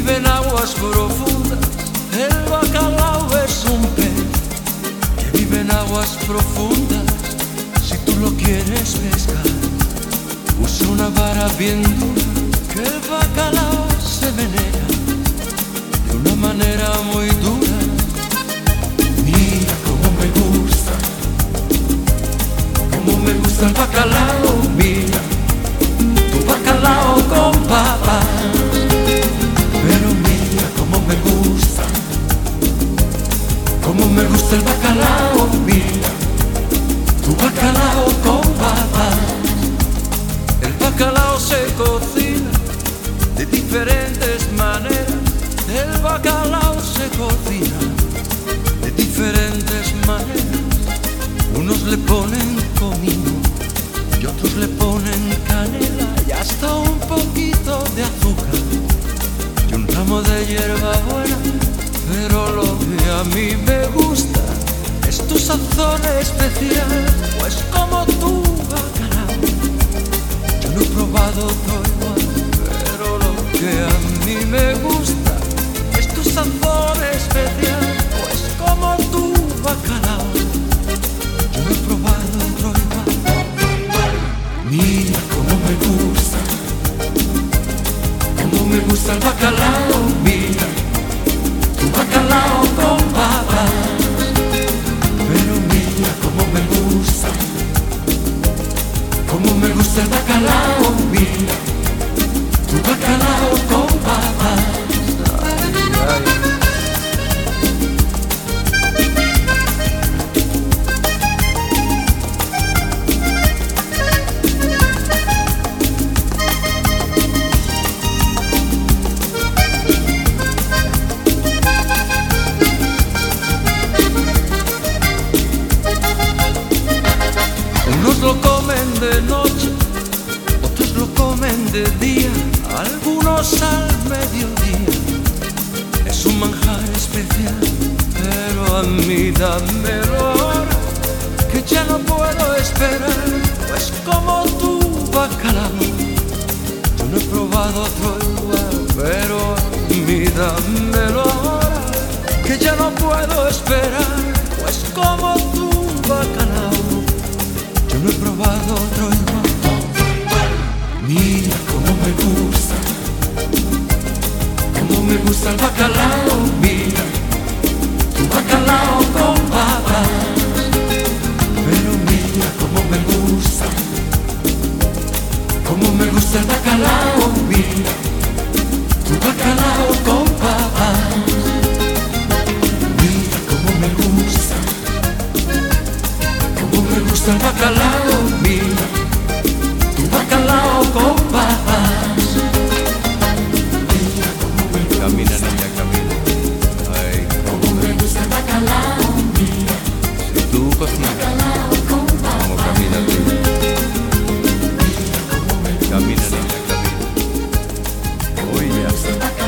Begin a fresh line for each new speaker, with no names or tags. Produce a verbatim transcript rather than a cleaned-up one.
vive en aguas profundas. El bacalao es un pez que vive en aguas profundas. Si tú lo quieres pescar, usa una vara bien dura, que el bacalao se menea de una manera muy dura. Mira cómo me gusta, cómo me gusta el bacalao. Mira, tu bacalao con papas. Pero mira cómo me gusta, cómo me gusta el bacalao. Mira, tu bacalao con papas. El bacalao se cocina de diferentes maneras. El bacalao se cocina de diferentes maneras. Unos le ponen comino y otros le ponen canela y hasta un poquito de azúcar y un ramo de hierba buena. Pero lo que a mí me gusta es tu sazón especial, pues como tu bacalao yo no he probado otro igual. Pero lo que a mí me gusta es tu sazón especial, pues como tu bacalao yo no he probado otro igual. Mira cómo me gusta, cómo me gusta el bacalao. Mira, tu bacalao con papas. Pero mira cómo me gusta, cómo me gusta el bacalao. Mira, tu bacalao con papas. Ay, ay. Unos lo comen de noche, otros lo comen de día, algunos al mediodía. Es un manjar especial, pero a mí dámelo ahora, que ya no puedo esperar. Pues como tu bacalao yo no he probado otro igual. Pero a mí dámelo ahora, que ya no puedo esperar. Pues como tu bacalao yo no he probado otro igual. Mira cómo me gusta, cómo me gusta el bacalao. Mira, tu bacalao con papas. Pero mira cómo me gusta, cómo me gusta el bacalao. Mira, tu bacalao con papas. Mira cómo me gusta, cómo me gusta el bacalao. Mira, tu bacalao con papas. Mira cómo me gusta. Camina, niña, camina. Ay, cómo me gusta el bacalao. Mira, si tú cocinas, cómo camina tú. Mira cómo me gusta. Camina, niña, camina. Oye,